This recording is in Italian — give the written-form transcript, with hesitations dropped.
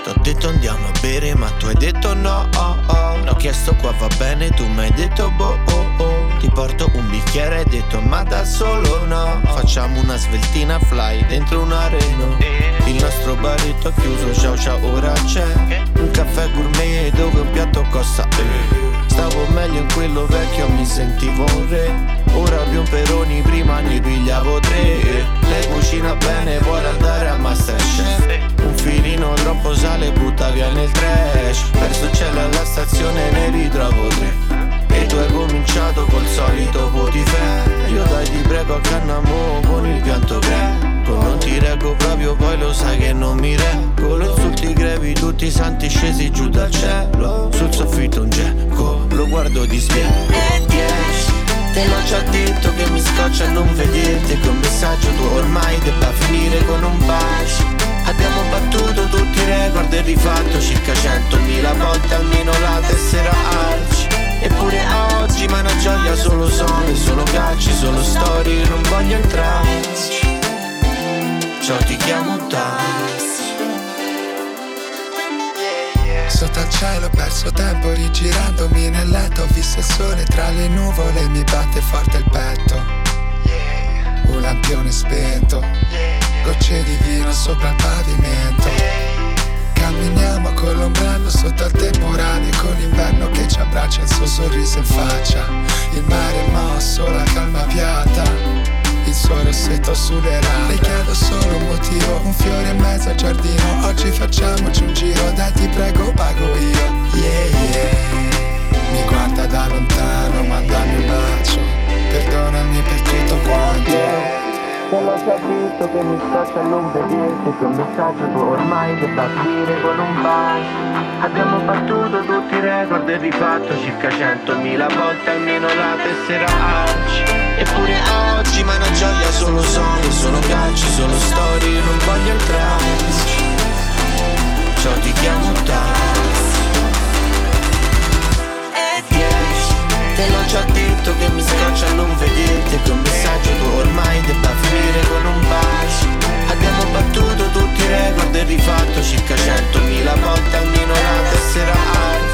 T'ho detto andiamo a bere ma tu hai detto no, oh, oh. L'ho chiesto qua va bene, tu mi hai detto boh, oh, oh. Ti porto un bicchiere, hai detto ma da solo no. Facciamo una sveltina fly dentro un areno. Il nostro baretto è chiuso, ciao ciao ora c'è un caffè gourmet dove un piatto costa Stavo meglio in quello vecchio, mi sentivo un re. Ora più peroni, prima ne pigliavo 3. Lei cucina bene, vuole andare a Masterchef. Un filino troppo sale, butta via nel trash. Perso cielo alla stazione, ne ritrovo 3. E tu hai cominciato col solito potifè. Io dai ti prego a Cannamo con il pianto greco. Non ti reggo proprio, poi lo sai che non mi reggo. Insulti grevi, tutti i santi scesi giù dal cielo. Sul soffitto un geco, lo guardo di spiego. E 10, te l'ho già detto che mi scoccia non vederti. Che un messaggio tu ormai debba finire con un bacio. Abbiamo battuto tutti i record e rifatto circa 100.000 volte almeno la tessera Arci. Eppure oggi ma è una gioia, solo sole, solo calci, solo storie, non voglio entrarci. Ciao ti chiamo taxi. Sotto al cielo ho perso tempo rigirandomi nel letto. Ho visto il sole tra le nuvole, mi batte forte il petto. Un lampione spento, gocce di vino sopra il pavimento. Camminiamo con l'ombrello sotto al temporale, con l'inverno che ci abbraccia, il suo sorriso in faccia. Il mare è mosso, la calma piatta, il suo rossetto sulle labbra. Le chiedo solo un motivo, un fiore in mezzo al giardino. Oggi facciamoci un giro, dai ti prego pago io. Yeah yeah. Mi guarda da lontano, ma dammi un bacio. Perdonami per tutto quanto. Te l'ho già detto che mi scoccia non vederti. Che un messaggio tu ormai debba finire con un bacio. Abbiamo battuto tutti i record e rifatto circa 100.000 volte almeno la tessera Arci. Eppure oggi ma è una gioia, solo sole, solo calci, solo storie, non voglio entrarci. Ciao ti chiamo taxi. E 10, te l'ho già detto che mi scoccia non vederti. Che un messaggio tu ormai debba finire con un bacio. Abbiamo battuto tutti i record e rifatto circa 100.000 volte almeno la tessera Arci.